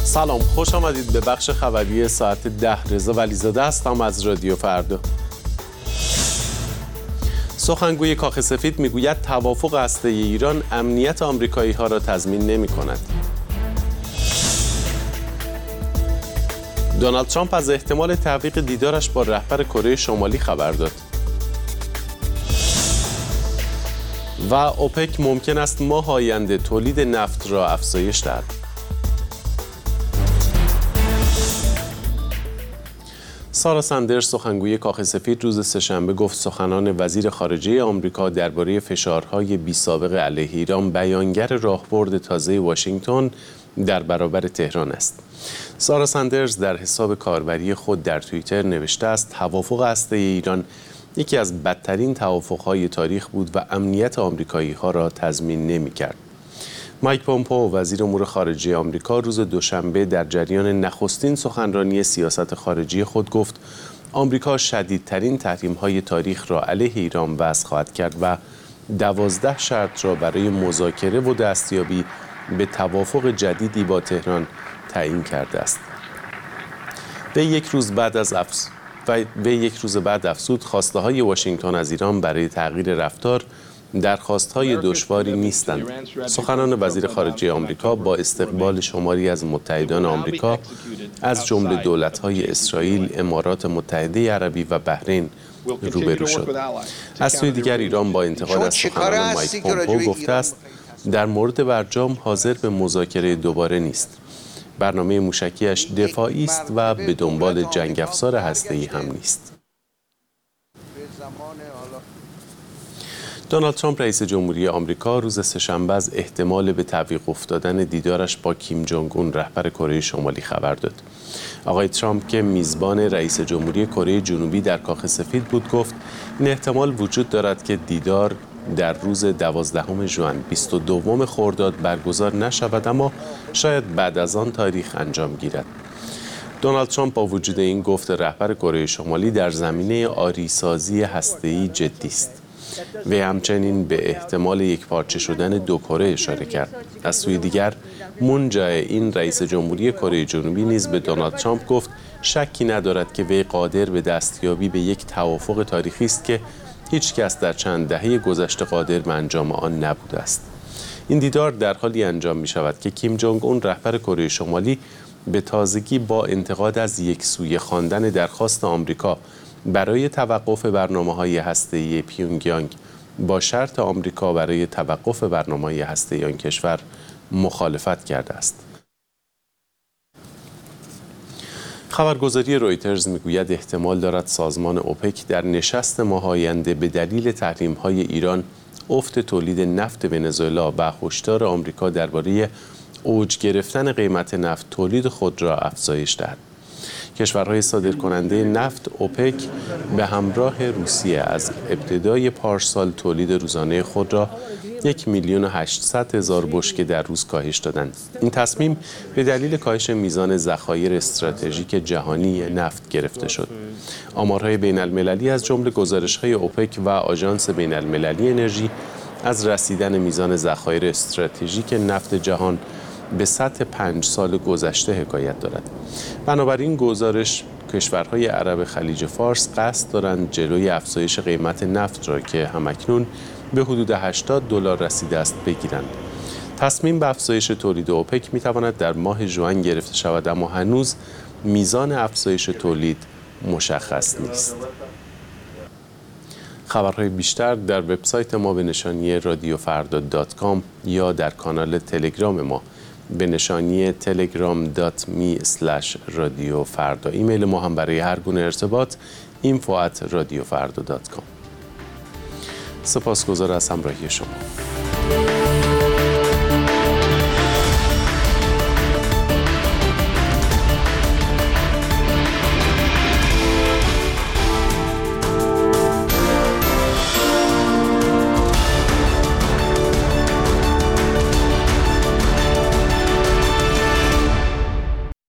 سلام، خوش آمدید به بخش خبری ساعت 10. رضا ولیزاده هستم از رادیو فردا. سخنگوی کاخ سفید میگوید توافق هسته‌ای ایران امنیت آمریکایی‌ها را تضمین نمی‌کند. دونالد ترامپ از احتمال تعویق دیدارش با رهبر کره شمالی خبر داد. و اوپک ممکن است ماه آینده تولید نفت را افزایش دهد. سارا سندرز سخنگوی کاخ سفید روز سه‌شنبه گفت سخنان وزیر خارجه آمریکا درباره فشارهای بی‌سابقه علیه ایران بیانگر راهبرد تازه واشنگتن در برابر تهران است. سارا سندرز در حساب کاربری خود در توییتر نوشته است توافق هسته‌ای ایران یکی از بدترین توافق‌های تاریخ بود و امنیت آمریکایی‌ها را تضمین نمی‌کرد. مایک پومپئو وزیر امور خارجه آمریکا روز دوشنبه در جریان نخستین سخنرانی سیاست خارجی خود گفت آمریکا شدیدترین تحریم‌های تاریخ را علیه ایران وضع خواهد کرد و 12 شرط را برای مذاکره و دستیابی به توافق جدیدی با تهران تعیین کرده است. به یک روز بعد افزود خواسته‌های واشنگتن از ایران برای تغییر رفتار درخواست‌های دشواری نیستند. سخنان وزیر خارجه آمریکا با استقبال شماری از متحدان آمریکا از جمله دولت‌های اسرائیل، امارات متحده عربی و بحرین روبرو شد. از سوی دیگر ایران با انتقاد از سخنان مایک پومپئو گفته است در مورد برجام حاضر به مذاکره دوباره نیست. برنامه موشکیش دفاعی است و به دنبال جنگ افزار هسته‌ای هم نیست. دونالد ترامپ رئیس جمهوری آمریکا روز سه‌شنبه از احتمال به تعویق افتادن دیدارش با کیم جونگ اون رهبر کره شمالی خبر داد. آقای ترامپ که میزبان رئیس جمهوری کره جنوبی در کاخ سفید بود گفت این احتمال وجود دارد که دیدار در روز 12 ژوئن 22 خرداد برگزار نشود اما شاید بعد از آن تاریخ انجام گیرد. دونالد ترامپ با وجود این گفت رهبر کره شمالی در زمینه آریسازی هسته‌ای جدی است. وی همچنین به احتمال یکپارچه شدن دو کره اشاره کرد. از سوی دیگر مون جای این رئیس جمهوری کره جنوبی نیز به دونالد ترامپ گفت شکی ندارد که وی قادر به دستیابی به یک توافق تاریخی است که هیچ کس در چند دهه گذشته قادر به انجام آن نبوده است. این دیدار در حالی انجام می شود که کیم جونگ اون رهبر کره شمالی به تازگی با انتقاد از یکسویه خواندن درخواست آمریکا برای توقف برنامه‌های هسته‌ای پیونگیانگ با شرط آمریکا برای توقف برنامه‌های هسته‌ای آن کشور مخالفت کرده است. خبرگزاری رویترز میگوید احتمال دارد سازمان اوپک در نشست ماه آینده به دلیل تحریم‌های ایران، افت تولید نفت ونزوئلا و هشدار آمریکا درباره اوج گرفتن قیمت نفت تولید خود را افزایش دهد. کشورهای صادرکننده نفت اوپک به همراه روسیه از ابتدای پارسال تولید روزانه خود را 1,800,000 بشکه در روز کاهش دادند. این تصمیم به دلیل کاهش میزان ذخایر استراتژیک جهانی نفت گرفته شد. آمارهای بین المللی از جمله گزارش‌های اوپک و آژانس بین المللی انرژی از رسیدن میزان ذخایر استراتژیک نفت جهان به سطح 5 سال گذشته حکایت دارد. بنابراین گزارش کشورهای عرب خلیج فارس قصد دارند جلوی افزایش قیمت نفت را که همکنون به حدود $80 رسیده است بگیرند. تصمیم به افزایش تولید اوپک میتواند در ماه ژوئن گرفته شود اما هنوز میزان افزایش تولید مشخص نیست. خبرهای بیشتر در وبسایت ما به نشانی radiofarda.com یا در کانال تلگرام ما به نشانی telegram.me/radiofarda. ایمیل ما هم برای هر گونه ارتباط info@radiofarda.com. سپاسگزار از همراهی شما.